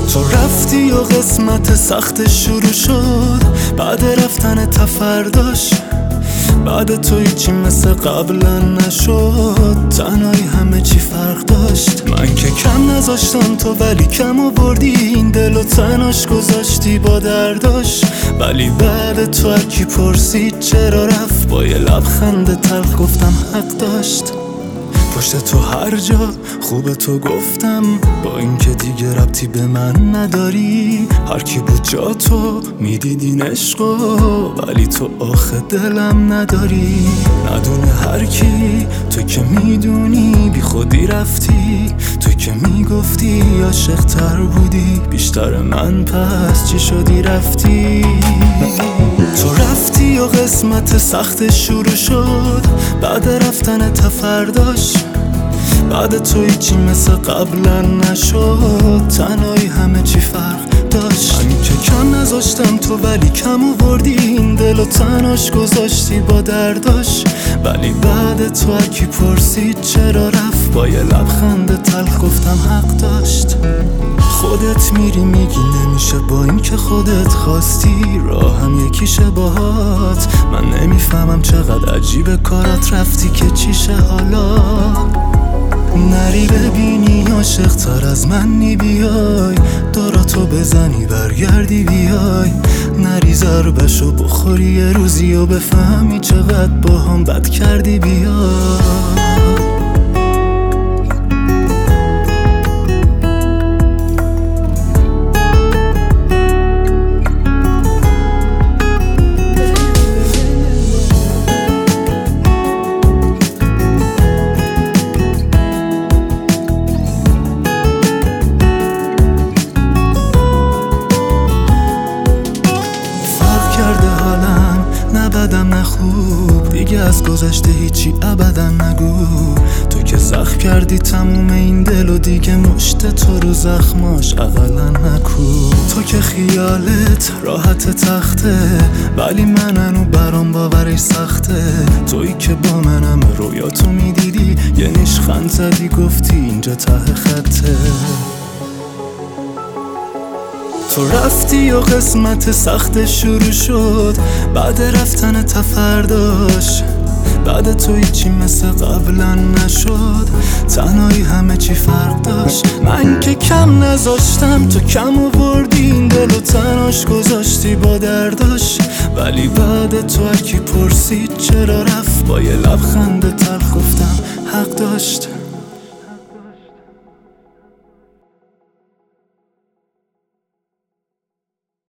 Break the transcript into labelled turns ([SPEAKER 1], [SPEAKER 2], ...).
[SPEAKER 1] تو رفتی و قسمت سخت شروع شد، بعد رفتن تا فرداش. بعد تو هیچی مثل قبلا نشد، تنهایی همه چی فرق داشت. من که کم نذاشتم تو، ولی کم آوردی این دل و تناش گذاشتی با درداش. ولی بعد تو هرکی پرسید چرا رفت، با یه لبخند تلخ گفتم حق داشت. پشت تو هر جا خوب تو گفتم، با اینکه دیگه ربطی به من نداری. هر کی بود جا تو میدیدین عشقو، ولی تو آخه دلم نداری. ندونه هر کی، تو که میدونی بی خودی رفتی. تو که میگفتی عاشق تر بودی بیشتر من، پس چی شدی رفتی؟ تو رفتی و قسمت سخت شروع شد، بعد رفتن تا فرداش. بعد تو هیچی مثل قبلا نشد، تنهایی همه چی فرق داشت. من که کم نذاشتم تو، ولی کم آوردی این دل و تناش گذاشتی با درداش. ولی بعد تو هرکی پرسید چرا رفت، با یه لبخند تلخ گفتم حق داشت. خودت میری میگی نمیشه، با این که خودت خواستی راه هم یکیشه باهات. من نمیفهمم چقدر عجیبه کارات رفتی که چیشه حالا. نری ببینی عاشق تر از منی بیای، داراتو بزنی برگردی بیای. نری ضربشو بخوری یه روزی و بفهمی چقدر با هم بد کردی بیای. نه بدم نه خوب دیگه، از گذشته هیچی ابدا نگو. تو که زخم کردی تموم این دل و دیگه مشت تو رو زخماش اقلا نکو. تو که خیالت راحت تخته، ولی من هنو برام باورش سخته. تویی که با منم رویاتو میدیدی، یه نیشخند زدی گفتی اینجا ته خطه. تو رفتی و قسمت سخت شروع شد، بعد رفتن تا فرداش. بعد تو هیچی مثل قبلا نشد، تنهایی همه چی فرق داشت. من که کم نذاشتم تو کم آوردی این دل و تناش گذاشتی با درداش. ولی بعد تو هرکی پرسید چرا رفت، با یه لبخند تلخ گفتم حق داشت.